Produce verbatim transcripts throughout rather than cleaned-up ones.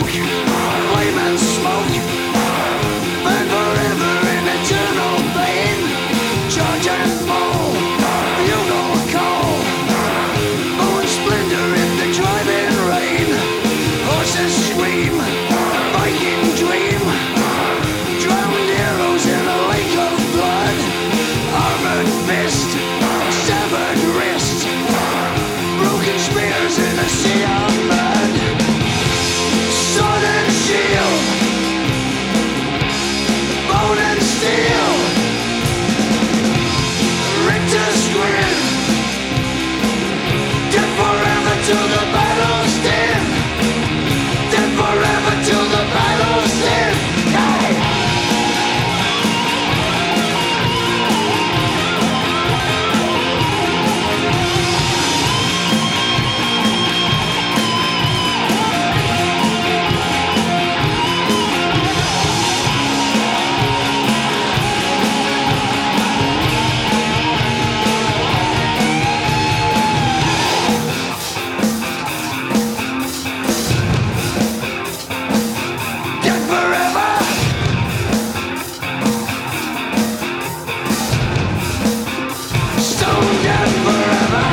broke, flame and smoke, burn forever in eternal pain. Charge and fall, bugle call, bone splendor in the driving rain. Horses scream, Viking dream, drowned heroes in a lake of blood. Armored fist, severed wrist, broken spears in a sea of mud. Sword and shield, bone and steel, Richter's grin, dead forever till the battle's end. Dead forever till the battle's end. Die! Dead forever. Stone dead forever.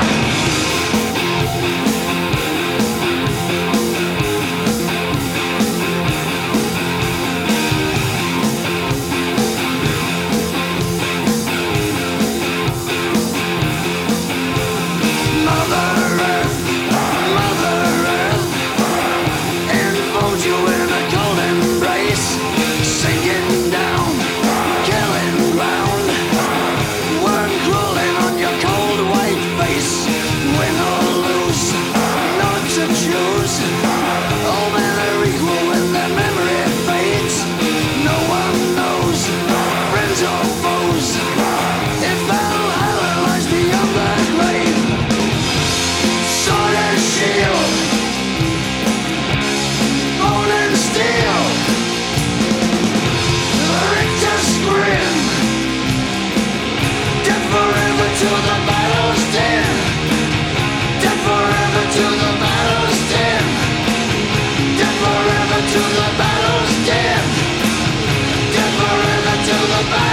Mother Earth, Mother Earth, enfolds you in a cold embrace, sinking down, killing ground, worm crawling on your cold white face. Win or lose, not to choose. All men are equal when their memory fades. No one knows, friends or foes, if Valhalla lies beyond the grave. Sword and shield, bone and steel, Richter's grin, dead forever till the battle's end. Dead forever till the battle's end. Dead forever till the battle's end. Dead forever till the battle.